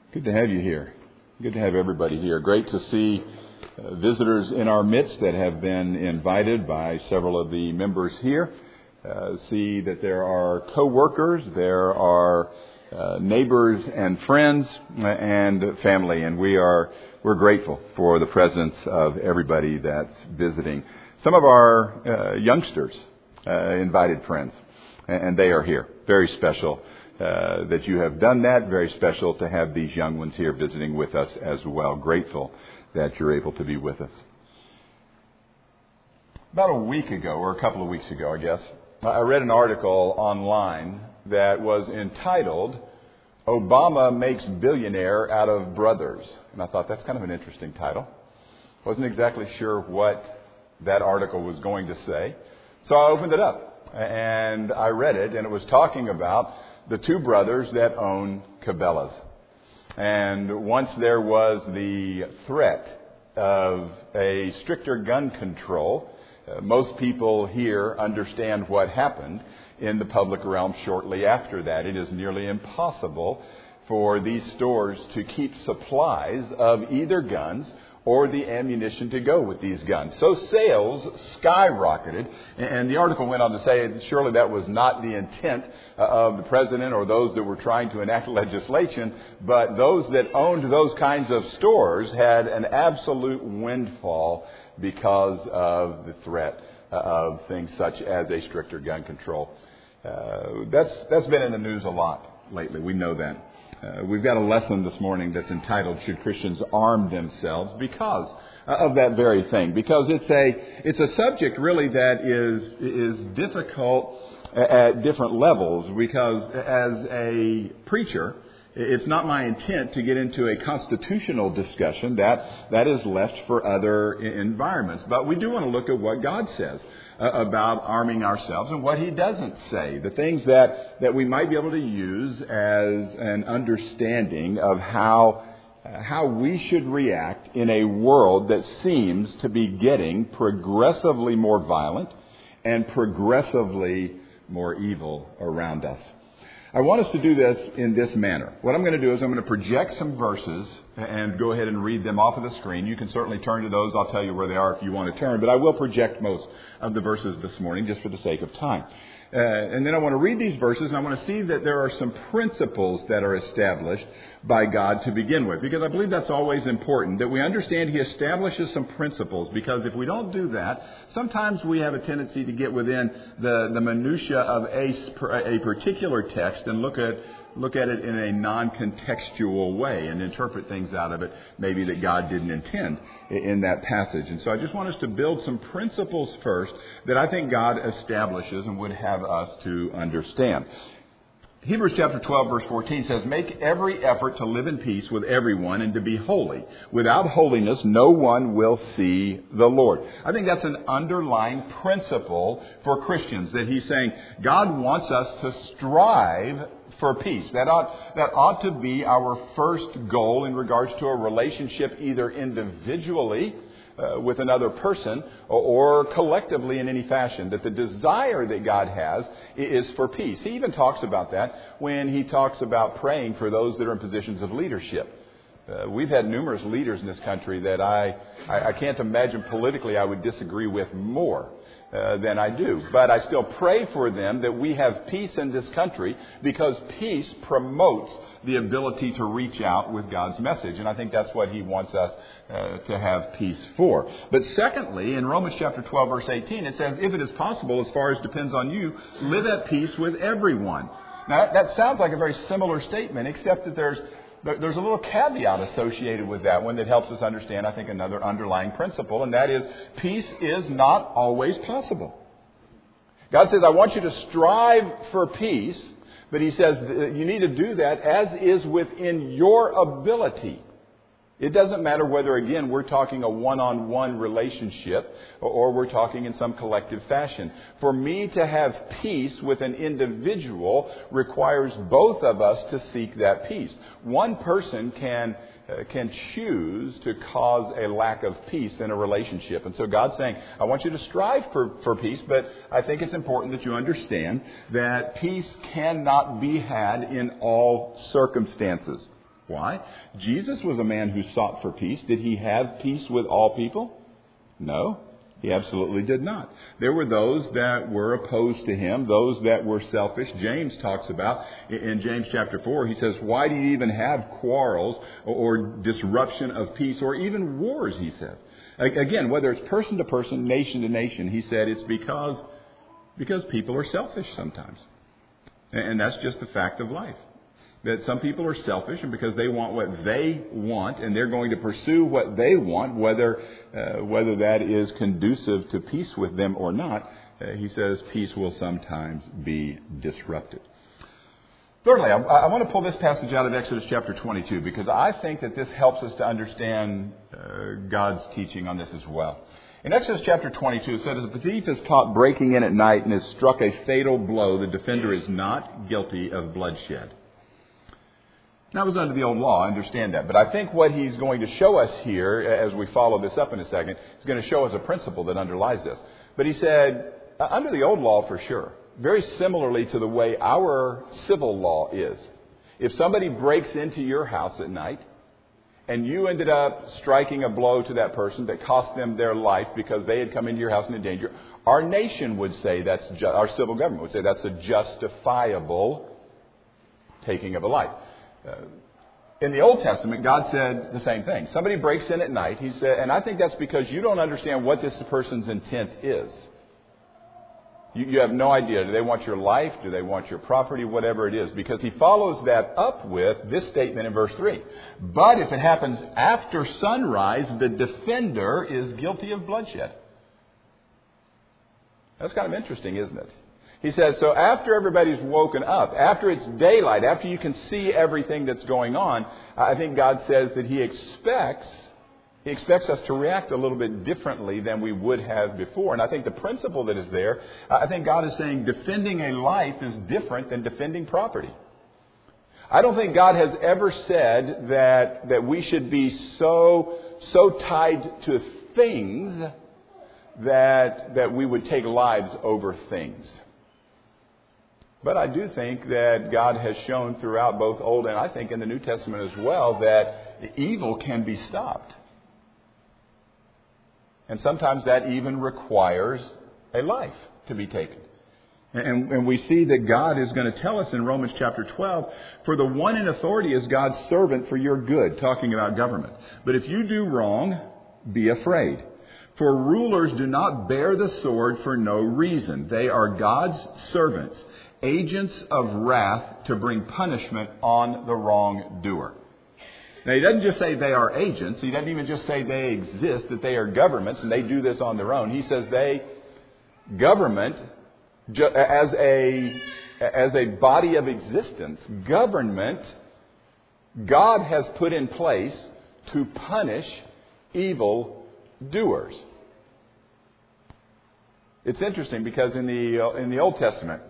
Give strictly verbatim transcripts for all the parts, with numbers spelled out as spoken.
Good to have you here. Good to have everybody here. Great to see uh, visitors in our midst that have been invited by several of the members here. Uh, see that there are co-workers, there are uh, neighbors and friends and family, and we are we're grateful for the presence of everybody that's visiting. Some of our uh, youngsters uh, invited friends, and they are here. Very special. Uh, that you have done that. Very special to have these young ones here visiting with us as well. Grateful that you're able to be with us. About a week ago, or a couple of weeks ago, I guess, I read an article online that was entitled, "Obama Makes Billionaire Out of Brothers." And I thought that's kind of an interesting title. Wasn't exactly sure what that article was going to say. So I opened it up and I read it, and it was talking about the two brothers that own Cabela's. And once there was the threat of a stricter gun control, uh, most people here understand what happened in the public realm shortly after that. It is nearly impossible for these stores to keep supplies of either guns or the ammunition to go with these guns. So sales skyrocketed, and the article went on to say that surely that was not the intent of the president or those that were trying to enact legislation, but those that owned those kinds of stores had an absolute windfall because of the threat of things such as a stricter gun control. Uh, that's that's been in the news a lot lately. We know that. Uh, we've got a lesson this morning that's entitled, "Should Christians Arm Themselves?" because of that very thing. Because it's a it's a subject really that is is difficult at different levels. Because as a preacher, it's not my intent to get into a constitutional discussion. That that is left for other environments. But we do want to look at what God says uh, about arming ourselves and what He doesn't say. The things that, that we might be able to use as an understanding of how uh, how we should react in a world that seems to be getting progressively more violent and progressively more evil around us. I want us to do this in this manner. What I'm going to do is I'm going to project some verses and go ahead and read them off of the screen. You can certainly turn to those. I'll tell you where they are if you want to turn. But I will project most of the verses this morning just for the sake of time. Uh, and then I want to read these verses, and I want to see that there are some principles that are established by God to begin with. Because I believe that's always important, that we understand He establishes some principles. Because if we don't do that, sometimes we have a tendency to get within the, the minutia of a, a particular text and look at look at it in a non-contextual way and interpret things out of it maybe that God didn't intend in that passage. And so I just want us to build some principles first that I think God establishes and would have us to understand. Hebrews chapter twelve verse fourteen says, "Make every effort to live in peace with everyone and to be holy. Without holiness, no one will see the Lord." I think that's an underlying principle for Christians, that He's saying God wants us to strive for peace. That ought, that ought to be our first goal in regards to a relationship, either individually uh, with another person or, or collectively in any fashion. That the desire that God has is for peace. He even talks about that when He talks about praying for those that are in positions of leadership. Uh, we've had numerous leaders in this country that I, I, I can't imagine politically I would disagree with more uh, than I do. But I still pray for them that we have peace in this country, because peace promotes the ability to reach out with God's message. And I think that's what He wants us uh, to have peace for. But secondly, in Romans chapter twelve verse eighteen, it says, "If it is possible, as far as depends on you, live at peace with everyone." Now that sounds like a very similar statement, except that there's There's a little caveat associated with that one that helps us understand, I think, another underlying principle, and that is peace is not always possible. God says, I want you to strive for peace, but He says you need to do that as is within your ability. It doesn't matter whether, again, we're talking a one-on-one relationship or we're talking in some collective fashion. For me to have peace with an individual requires both of us to seek that peace. One person can uh, can choose to cause a lack of peace in a relationship. And so God's saying, I want you to strive for, for peace, but I think it's important that you understand that peace cannot be had in all circumstances. Why? Jesus was a man who sought for peace. Did he have peace with all people? No, he absolutely did not. There were those that were opposed to him, those that were selfish. James talks about, in James chapter four, he says, why do you even have quarrels or disruption of peace or even wars, he says. Again, whether it's person to person, nation to nation, he said it's because, because people are selfish sometimes. And that's just the fact of life. That some people are selfish, and because they want what they want, and they're going to pursue what they want, whether uh, whether that is conducive to peace with them or not, uh, he says peace will sometimes be disrupted. Thirdly, I, I want to pull this passage out of Exodus chapter twenty-two, because I think that this helps us to understand uh, God's teaching on this as well. In Exodus chapter twenty-two, it says, if the thief is caught breaking in at night and is struck a fatal blow, the defender is not guilty of bloodshed. That was under the old law, I understand that. But I think what he's going to show us here, as we follow this up in a second, is going to show us a principle that underlies this. But he said, under the old law for sure, very similarly to the way our civil law is. If somebody breaks into your house at night, and you ended up striking a blow to that person that cost them their life because they had come into your house in danger, our nation would say that's, ju- our civil government would say that's a justifiable taking of a life. Uh, in the Old Testament, God said the same thing. Somebody breaks in at night, he said, and I think that's because you don't understand what this person's intent is. You, you have no idea. Do they want your life? Do they want your property? Whatever it is. Because he follows that up with this statement in verse three. But if it happens after sunrise, the defender is guilty of bloodshed. That's kind of interesting, isn't it? He says, so after everybody's woken up, after it's daylight, after you can see everything that's going on, I think God says that He expects, He expects us to react a little bit differently than we would have before. And I think the principle that is there, I think God is saying defending a life is different than defending property. I don't think God has ever said that, that we should be so, so tied to things that, that we would take lives over things. But I do think that God has shown throughout both Old and I think in the New Testament as well that evil can be stopped. And sometimes that even requires a life to be taken. And, and we see that God is going to tell us in Romans chapter twelve, for the one in authority is God's servant for your good, talking about government. But if you do wrong, be afraid. For rulers do not bear the sword for no reason. They are God's servants, agents of wrath to bring punishment on the wrongdoer. Now, he doesn't just say they are agents. He doesn't even just say they exist, that they are governments and they do this on their own. He says they, government, as a, as a body of existence, government, God has put in place to punish evil doers. It's interesting because in the in the Old Testament,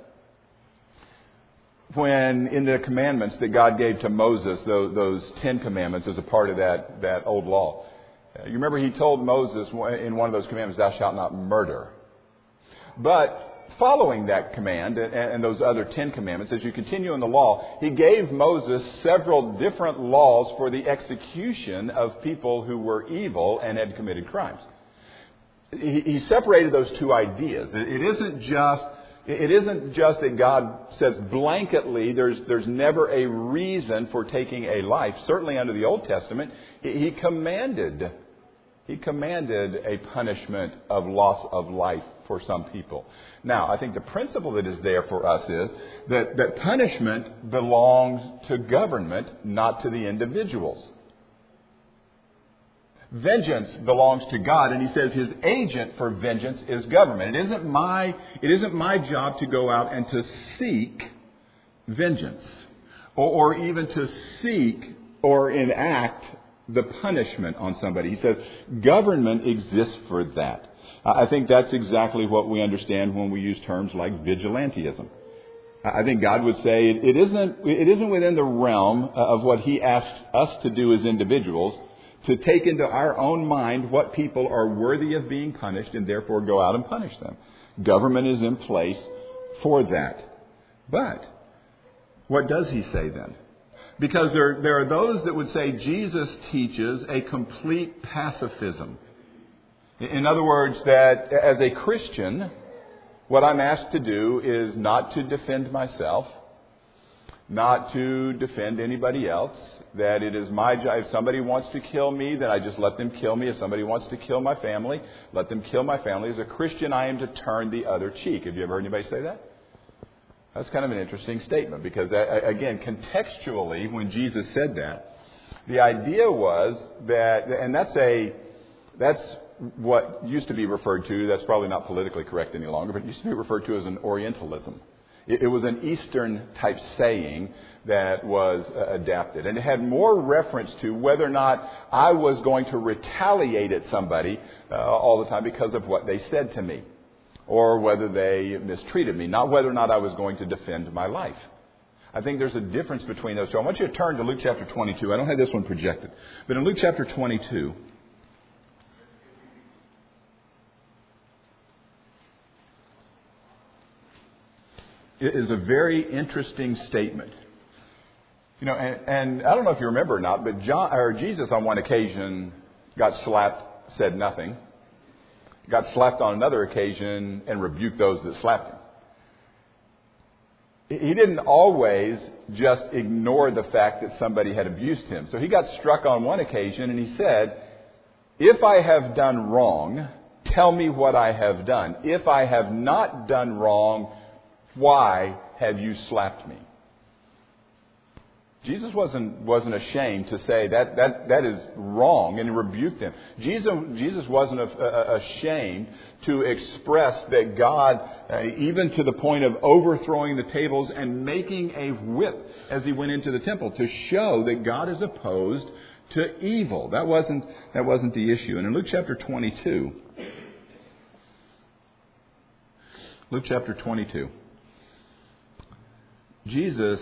when in the commandments that God gave to Moses, those, those Ten Commandments as a part of that, that old law, you remember he told Moses in one of those commandments, thou shalt not murder. But following that command and, and those other Ten Commandments, as you continue in the law, he gave Moses several different laws for the execution of people who were evil and had committed crimes. He, he separated those two ideas. It, it isn't just It isn't just that God says blanketly there's there's never a reason for taking a life. Certainly under the Old Testament, he commanded he commanded a punishment of loss of life for some people. Now, I think the principle that is there for us is that, that punishment belongs to government, not to the individuals. Vengeance belongs to God, and he says his agent for vengeance is government. It isn't my, it isn't my job to go out and to seek vengeance or, or even to seek or enact the punishment on somebody. He says government exists for that. I think that's exactly what we understand when we use terms like vigilantism. I think God would say it isn't, it isn't within the realm of what he asks us to do as individuals to take into our own mind what people are worthy of being punished and therefore go out and punish them. Government is in place for that. But what does he say then? Because there, there are those that would say Jesus teaches a complete pacifism. In other words, that as a Christian, what I'm asked to do is not to defend myself, not to defend anybody else, that it is my job. If somebody wants to kill me, then I just let them kill me. If somebody wants to kill my family, let them kill my family. As a Christian, I am to turn the other cheek. Have you ever heard anybody say that? That's kind of an interesting statement because, again, contextually, when Jesus said that, the idea was that, and that's a, that's what used to be referred to, that's probably not politically correct any longer, but it used to be referred to as an Orientalism. It, it was an Eastern type saying that was uh, adapted. And it had more reference to whether or not I was going to retaliate at somebody uh, all the time because of what they said to me, or whether they mistreated me, not whether or not I was going to defend my life. I think there's a difference between those two. I want you to turn to Luke chapter twenty-two. I don't have this one projected. But in Luke chapter twenty-two, it is a very interesting statement. You know, and, and I don't know if you remember or not, but John, or Jesus on one occasion got slapped, said nothing. Got slapped on another occasion and rebuked those that slapped him. He didn't always just ignore the fact that somebody had abused him. So he got struck on one occasion and he said, if I have done wrong, tell me what I have done. If I have not done wrong, why have you slapped me? Jesus wasn't wasn't ashamed to say that that, that is wrong, and he rebuked him. Jesus, Jesus wasn't a, a, ashamed to express that God, uh, even to the point of overthrowing the tables and making a whip as he went into the temple, to show that God is opposed to evil. That wasn't that wasn't the issue. And in Luke chapter twenty-two, Luke chapter twenty-two, Jesus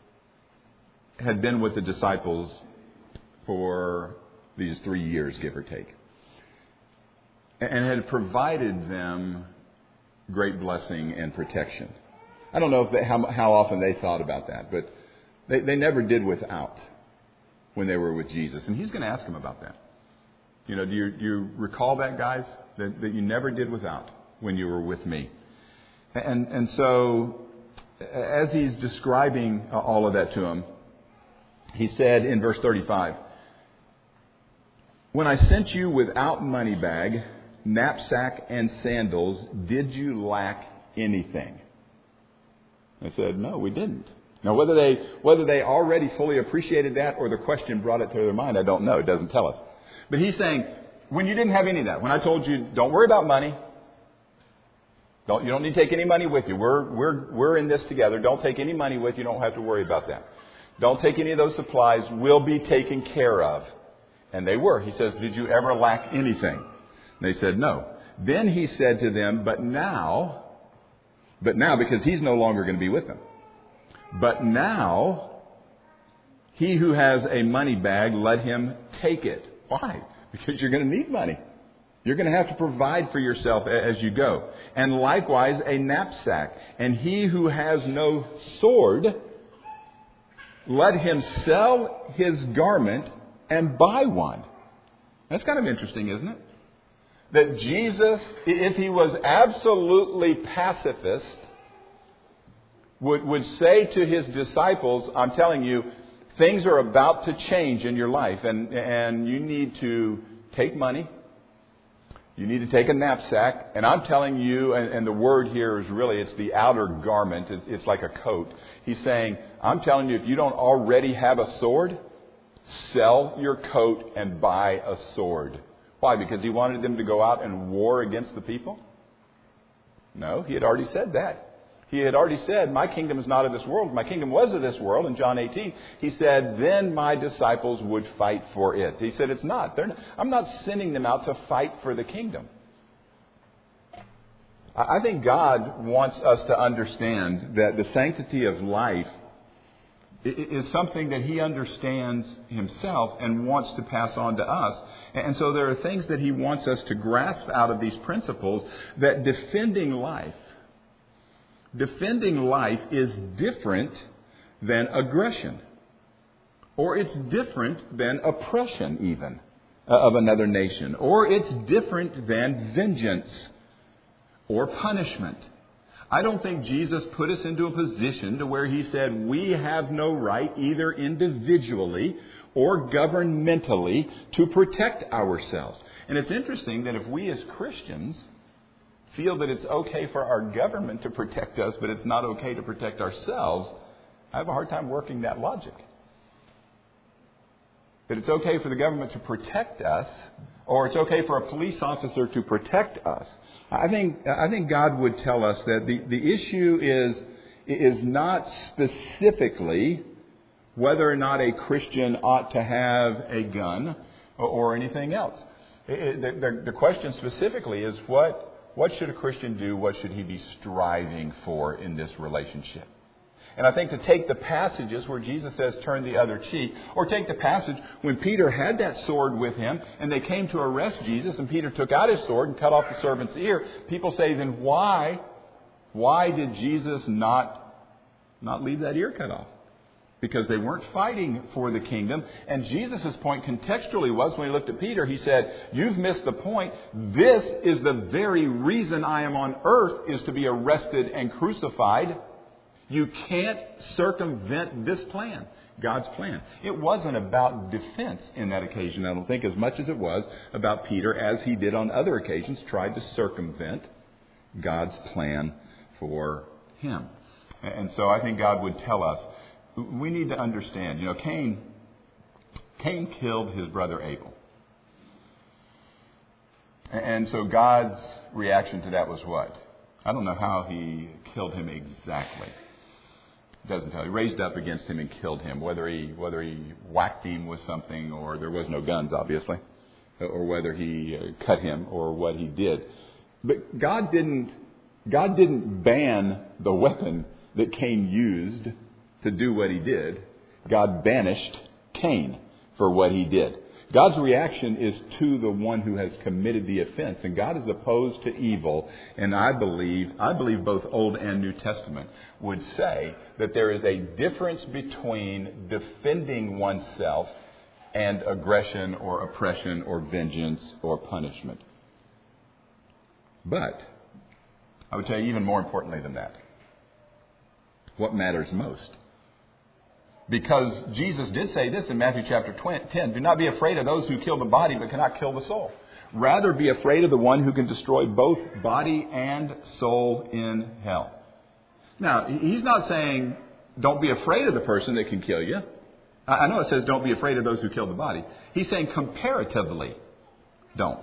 had been with the disciples for these three years, give or take, and had provided them great blessing and protection. I don't know if they, how, how often they thought about that, but they, they never did without when they were with Jesus. And he's going to ask them about that. You know, do you, do you recall that, guys? That, that you never did without when you were with me. And, and so as he's describing all of that to them, he said in verse thirty-five, when I sent you without money bag, knapsack, and sandals, did you lack anything? I said, no, we didn't. Now, whether they whether they already fully appreciated that or the question brought it to their mind, I don't know. It doesn't tell us. But he's saying, when you didn't have any of that, when I told you, don't worry about money. Don't, you don't need to take any money with you. We're, we're, we're in this together. Don't take any money with you. You don't have to worry about that. Don't take any of those supplies. We'll be taken care of. And they were. He says, did you ever lack anything? And they said, no. Then he said to them, but now, but now, because he's no longer going to be with them. But now, he who has a money bag, let him take it. Why? Because you're going to need money. You're going to have to provide for yourself as you go. And likewise, a knapsack. And he who has no sword, let him sell his garment and buy one. That's kind of interesting, isn't it? That Jesus, if he was absolutely pacifist, would, would say to his disciples, I'm telling you, things are about to change in your life, and, and you need to take money. You need to take a knapsack, and I'm telling you, and, and the word here is really, it's the outer garment. It's, it's like a coat. He's saying, I'm telling you, if you don't already have a sword, sell your coat and buy a sword. Why? Because he wanted them to go out and war against the people? No, he had already said that. He had already said, my kingdom is not of this world. My kingdom was of this world. In John eighteen, he said, then my disciples would fight for it. He said, it's not. They're not. I'm not sending them out to fight for the kingdom. I think God wants us to understand that the sanctity of life is something that he understands himself and wants to pass on to us. And so there are things that he wants us to grasp out of these principles, that defending life, defending life is different than aggression. or it's different than oppression even uh, of another nation, or it's different than vengeance or punishment. I don't think Jesus put us into a position to where He said we have no right either individually or governmentally to protect ourselves. And it's interesting that if we as Christians feel that it's okay for our government to protect us, but it's not okay to protect ourselves, I have a hard time working that logic. That it's okay for the government to protect us, or it's okay for a police officer to protect us. I think I think God would tell us that the, the issue is, is not specifically whether or not a Christian ought to have a gun or, or anything else. It, the, the, the question specifically is what, what should a Christian do? What should he be striving for in this relationship? And I think to take the passages where Jesus says, turn the other cheek, or take the passage when Peter had that sword with him and they came to arrest Jesus and Peter took out his sword and cut off the servant's ear, people say, then why, why did Jesus not, not leave that ear cut off? Because they weren't fighting for the kingdom. And Jesus' point contextually was, when he looked at Peter, he said, you've missed the point. This is the very reason I am on earth, is to be arrested and crucified. You can't circumvent this plan, God's plan. It wasn't about defense in that occasion, I don't think, as much as it was about Peter, as he did on other occasions, tried to circumvent God's plan for him. And so I think God would tell us, we need to understand, you know, Cain, Cain killed his brother Abel. And so God's reaction to that was what? I don't know how he killed him exactly. It doesn't tell. He raised up against him and killed him. Whether he whether he whacked him with something, or there was no guns, obviously, or whether he uh, cut him, or what he did. But God didn't God didn't ban the weapon that Cain used to do what he did. God banished Cain for what he did. God's reaction is to the one who has committed the offense. And God is opposed to evil. And I believe, I believe both Old and New Testament would say that there is a difference between defending oneself and aggression or oppression or vengeance or punishment. But I would tell you even more importantly than that, what matters most? Because Jesus did say this in Matthew chapter ten, do not be afraid of those who kill the body but cannot kill the soul. Rather be afraid of the one who can destroy both body and soul in hell. Now, he's not saying don't be afraid of the person that can kill you. I know it says don't be afraid of those who kill the body. He's saying comparatively don't.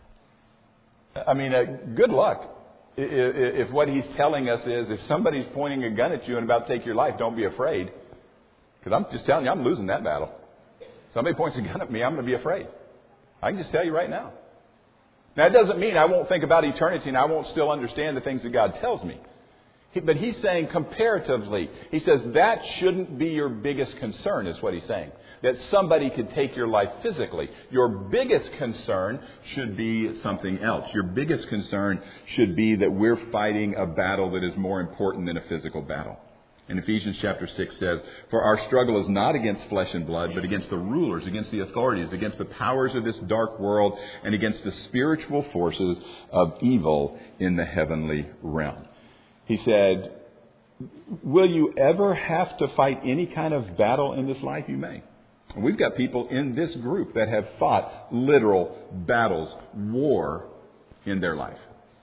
I mean, uh, good luck. If what he's telling us is if somebody's pointing a gun at you and about to take your life, don't be afraid. Because I'm just telling you, I'm losing that battle. Somebody points a gun at me, I'm going to be afraid. I can just tell you right now. Now, it doesn't mean I won't think about eternity and I won't still understand the things that God tells me. He, but he's saying comparatively, he says that shouldn't be your biggest concern, is what he's saying. That somebody could take your life physically. Your biggest concern should be something else. Your biggest concern should be that we're fighting a battle that is more important than a physical battle. And Ephesians chapter six says, for our struggle is not against flesh and blood, but against the rulers, against the authorities, against the powers of this dark world, and against the spiritual forces of evil in the heavenly realm. He said, will you ever have to fight any kind of battle in this life? You may. And we've got people in this group that have fought literal battles, war in their life,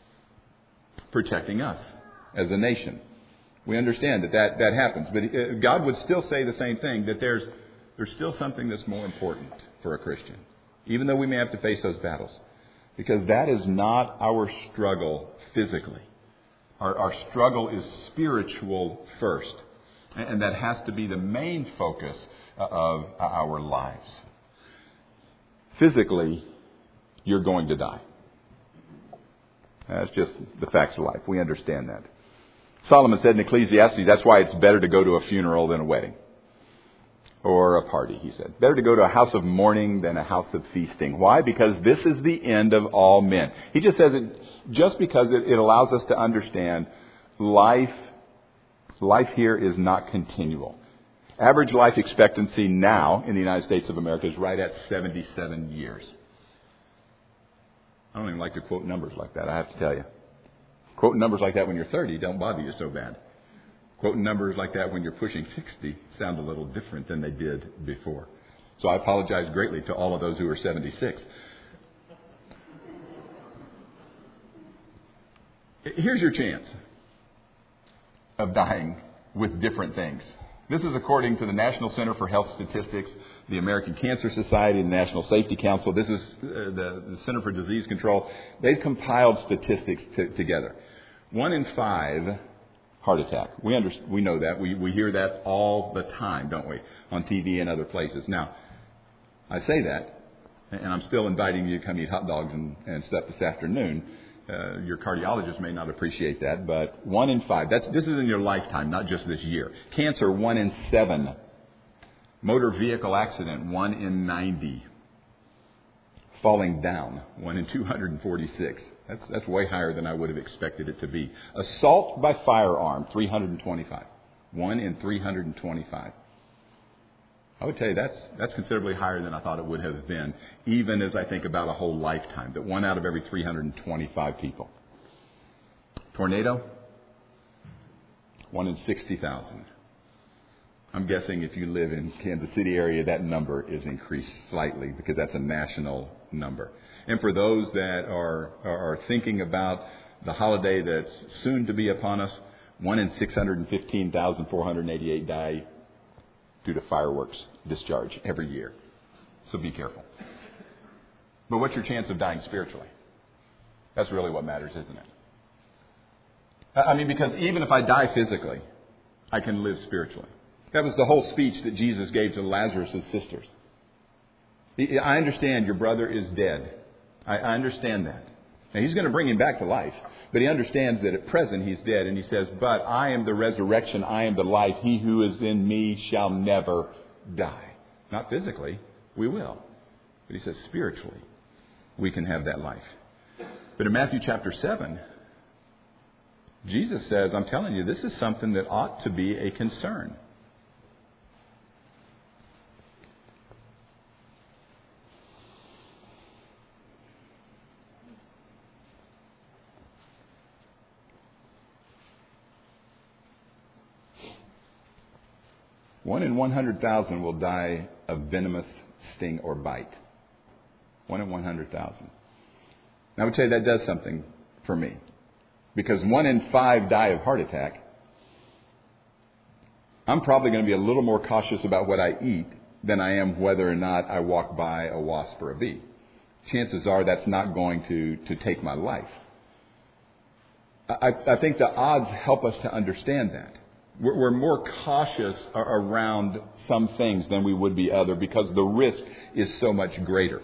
protecting us as a nation. We understand that, that that happens. But God would still say the same thing, that there's there's still something that's more important for a Christian, even though we may have to face those battles. Because that is not our struggle physically. Our, our struggle is spiritual first. And that has to be the main focus of our lives. Physically, you're going to die. That's just the facts of life. We understand that. Solomon said in Ecclesiastes, that's why it's better to go to a funeral than a wedding. Or a party, he said. Better to go to a house of mourning than a house of feasting. Why? Because this is the end of all men. He just says it just because it, it allows us to understand life, life here is not continual. Average life expectancy now in the United States of America is right at seventy-seven years. I don't even like to quote numbers like that, I have to tell you. Quoting numbers like that when you're thirty don't bother you so bad. Quoting numbers like that when you're pushing sixty sound a little different than they did before. So I apologize greatly to all of those who are seventy-six. Here's your chance of dying with different things. This is according to the National Center for Health Statistics, the American Cancer Society, the National Safety Council. This is uh, the, the Center for Disease Control. They've compiled statistics t- together. One in five heart attack. We under, we know that. We, we hear that all the time, don't we, on T V and other places. Now, I say that, and I'm still inviting you to come eat hot dogs and, and stuff this afternoon. Uh, your cardiologist may not appreciate that, but one in five. That's this is in your lifetime, not just this year. Cancer, one in seven. Motor vehicle accident, one in ninety. Falling down, one in two hundred forty-six. That's that's way higher than I would have expected it to be. Assault by firearm, three hundred twenty-five. One in three hundred twenty-five. I would tell you that's that's considerably higher than I thought it would have been, even as I think about a whole lifetime, that one out of every three hundred twenty-five people. Tornado, one in sixty thousand. I'm guessing if you live in Kansas City area, that number is increased slightly because that's a national number. And for those that are are thinking about the holiday that's soon to be upon us, one in six hundred fifteen thousand four hundred eighty-eight die due to fireworks discharge every year. So be careful. But what's your chance of dying spiritually? That's really what matters, isn't it? I mean, because even if I die physically, I can live spiritually. That was the whole speech that Jesus gave to Lazarus' sisters. I understand your brother is dead. I understand that. And he's going to bring him back to life. But he understands that at present he's dead. And he says, but I am the resurrection. I am the life. He who is in me shall never die. Not physically. We will. But he says spiritually we can have that life. But in Matthew chapter seven, Jesus says, I'm telling you, this is something that ought to be a concern. One in one hundred thousand will die of venomous sting or bite. One in one hundred thousand. I would say that does something for me. Because one in five die of heart attack. I'm probably going to be a little more cautious about what I eat than I am whether or not I walk by a wasp or a bee. Chances are that's not going to, to take my life. I, I think the odds help us to understand that. We're more cautious around some things than we would be other because the risk is so much greater.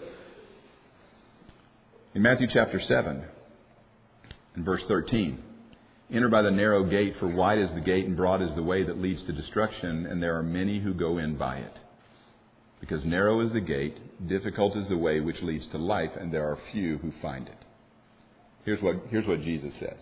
In Matthew chapter seven, in verse thirteen, enter by the narrow gate, for wide is the gate and broad is the way that leads to destruction, and there are many who go in by it. Because narrow is the gate, difficult is the way which leads to life, and there are few who find it. Here's what, here's what Jesus says.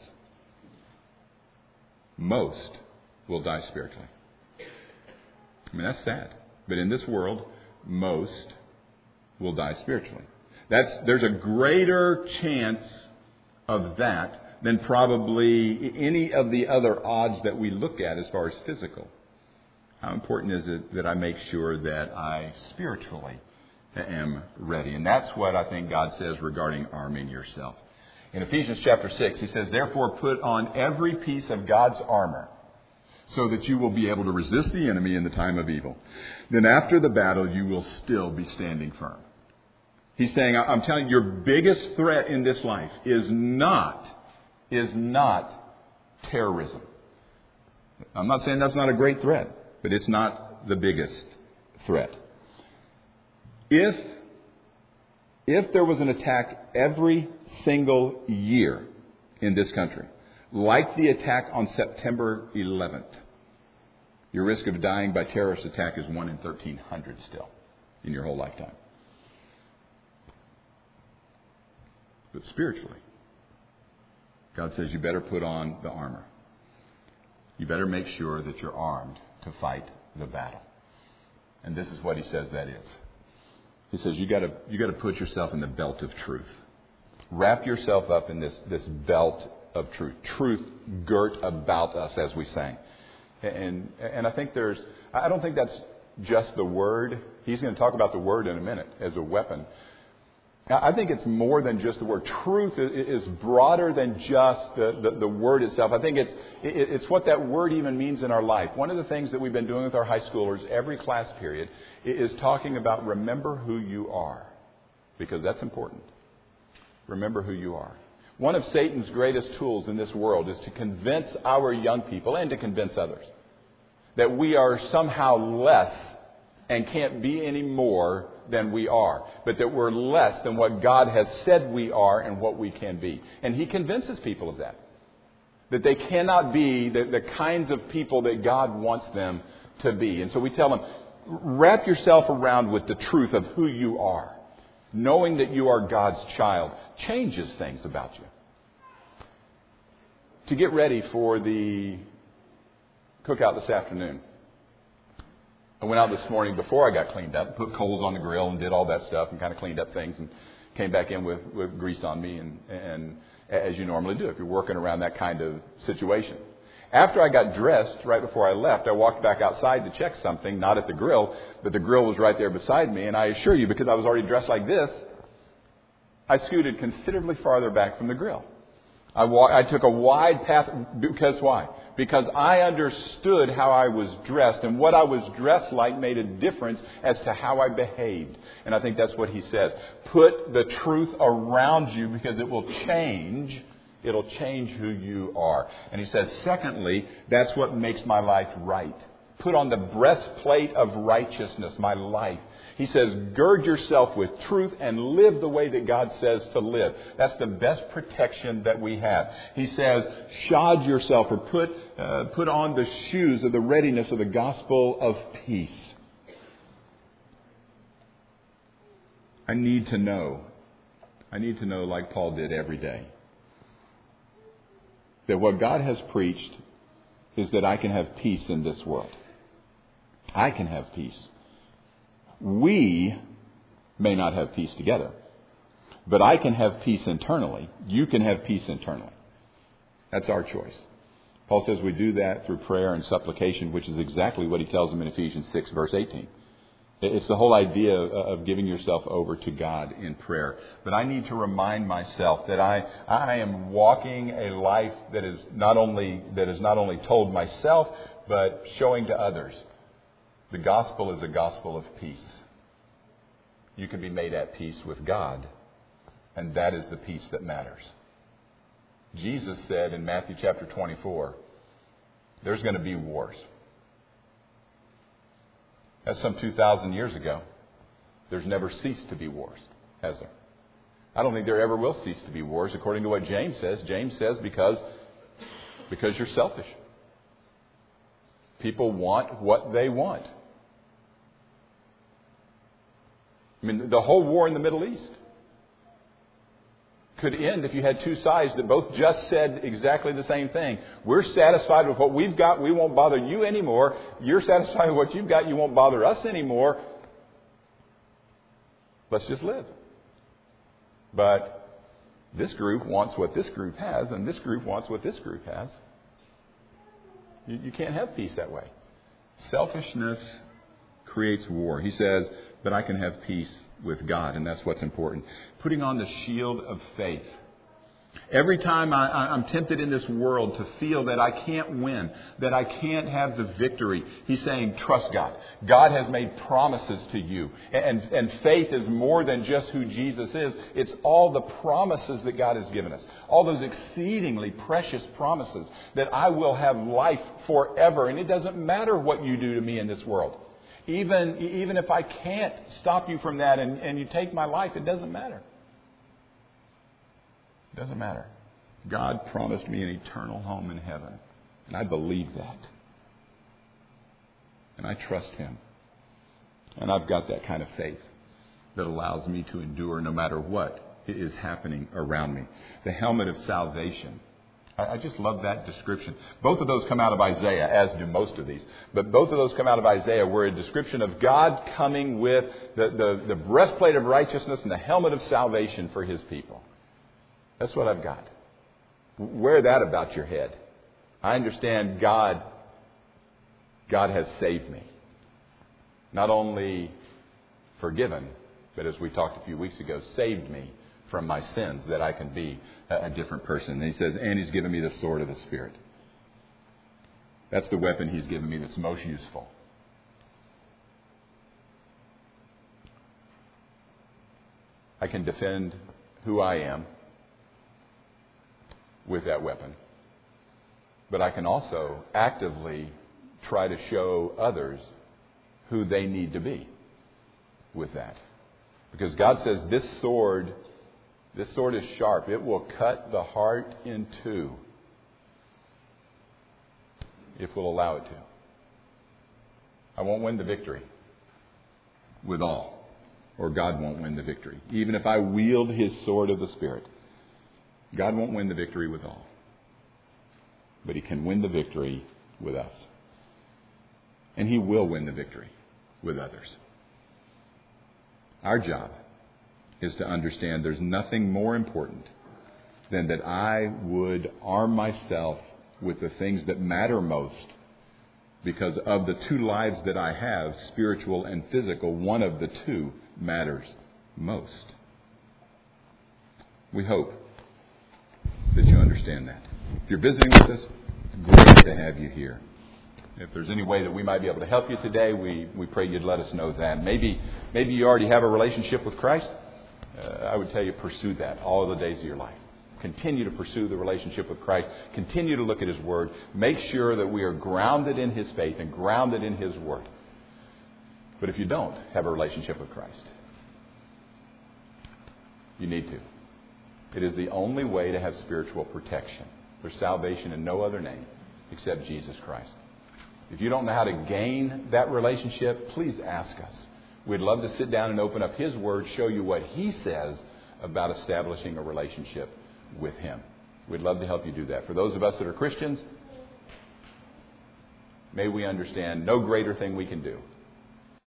Most will die spiritually. I mean, that's sad. But in this world, most will die spiritually. That's there's a greater chance of that than probably any of the other odds that we look at as far as physical. How important is it that I make sure that I spiritually am ready? And that's what I think God says regarding arming yourself. In Ephesians chapter six, he says, therefore put on every piece of God's armor, so that you will be able to resist the enemy in the time of evil. Then after the battle, you will still be standing firm. He's saying, I'm telling you, your biggest threat in this life is not, is not terrorism. I'm not saying that's not a great threat, but it's not the biggest threat. If, if there was an attack every single year in this country, like the attack on September eleventh, your risk of dying by terrorist attack is one in thirteen hundred still in your whole lifetime. But spiritually, God says you better put on the armor. You better make sure that you're armed to fight the battle. And this is what he says that is. He says you got to you got to put yourself in the belt of truth. Wrap yourself up in this, this belt of truth. Truth girt about us, as we sang. And and I think there's I don't think that's just the word. He's going to talk about the word in a minute as a weapon. I think it's more than just the word. Truth is broader than just the, the, the word itself. I think it's it's what that word even means in our life. One of the things that we've been doing with our high schoolers every class period is talking about remember who you are. Because that's important. Remember who you are. One of Satan's greatest tools in this world is to convince our young people and to convince others that we are somehow less and can't be any more than we are, but that we're less than what God has said we are and what we can be. And he convinces people of that. That they cannot be the, the kinds of people that God wants them to be. And so we tell them, wrap yourself around with the truth of who you are. Knowing that you are God's child changes things about you. To get ready for the cookout this afternoon, I went out this morning before I got cleaned up, put coals on the grill and did all that stuff and kind of cleaned up things and came back in with, with grease on me and, and as you normally do if you're working around that kind of situation. After I got dressed, right before I left, I walked back outside to check something, not at the grill, but the grill was right there beside me. And I assure you, because I was already dressed like this, I scooted considerably farther back from the grill. I, walk, I took a wide path. Because why? Because I understood how I was dressed, and what I was dressed like made a difference as to how I behaved. And I think that's what he says. Put the truth around you because it will change. It'll change who you are. And he says, secondly, that's what makes my life right. Put on the breastplate of righteousness, my life. He says, gird yourself with truth and live the way that God says to live. That's the best protection that we have. He says, shod yourself or put, uh, put on the shoes of the readiness of the gospel of peace. I need to know. I need to know, like Paul did every day, that what God has preached is that I can have peace in this world. I can have peace. We may not have peace together, but I can have peace internally. You can have peace internally. That's our choice. Paul says we do that through prayer and supplication, which is exactly what he tells them in Ephesians six, verse eighteen. It's the whole idea of giving yourself over to God in prayer. But I need to remind myself that I, I am walking a life that is not only that is not only told myself, but showing to others. The gospel is a gospel of peace. You can be made at peace with God, and that is the peace that matters. Jesus said in Matthew chapter twenty-four, there's going to be wars. That's some two thousand years ago. There's never ceased to be wars, has there? I don't think there ever will cease to be wars, according to what James says. James says because, because you're selfish. People want what they want. I mean, the whole war in the Middle East could end if you had two sides that both just said exactly the same thing. We're satisfied with what we've got. We won't bother you anymore. You're satisfied with what you've got. You won't bother us anymore. Let's just live. But this group wants what this group has, and this group wants what this group has. You, you can't have peace that way. Selfishness creates war. He says, but I can have peace with God, and that's what's important. Putting on the shield of faith. Every time I, I'm tempted in this world to feel that I can't win, that I can't have the victory, he's saying, trust God. God has made promises to you. And, and faith is more than just who Jesus is. It's all the promises that God has given us. All those exceedingly precious promises that I will have life forever. And it doesn't matter what you do to me in this world. Even, even if I can't stop you from that and, and you take my life, it doesn't matter. It doesn't matter. God promised me an eternal home in heaven. And I believe that. And I trust Him. And I've got that kind of faith that allows me to endure no matter what is happening around me. The helmet of salvation. I just love that description. Both of those come out of Isaiah, as do most of these. But both of those come out of Isaiah, where a description of God coming with the, the, the breastplate of righteousness and the helmet of salvation for His people. That's what I've got. Wear that about your head. I understand God, God has saved me. Not only forgiven, but as we talked a few weeks ago, saved me from my sins, that I can be a different person. And He says, and He's given me the sword of the Spirit. That's the weapon He's given me that's most useful. I can defend who I am with that weapon. But I can also actively try to show others who they need to be with that. Because God says this sword This sword is sharp. It will cut the heart in two if we'll allow it to. I won't win the victory with all, or God won't win the victory. Even if I wield His sword of the Spirit, God won't win the victory with all. But He can win the victory with us. And He will win the victory with others. Our job is to understand there's nothing more important than that I would arm myself with the things that matter most, because of the two lives that I have, spiritual and physical, one of the two matters most. We hope that you understand that. If you're visiting with us, it's great to have you here. If there's any way that we might be able to help you today, we, we pray you'd let us know that. Maybe, maybe you already have a relationship with Christ. Uh, I would tell you, pursue that all of the days of your life. Continue to pursue the relationship with Christ. Continue to look at His Word. Make sure that we are grounded in His faith and grounded in His Word. But if you don't have a relationship with Christ, you need to. It is the only way to have spiritual protection. There's salvation in no other name except Jesus Christ. If you don't know how to gain that relationship, please ask us. We'd love to sit down and open up His Word, show you what He says about establishing a relationship with Him. We'd love to help you do that. For those of us that are Christians, may we understand no greater thing we can do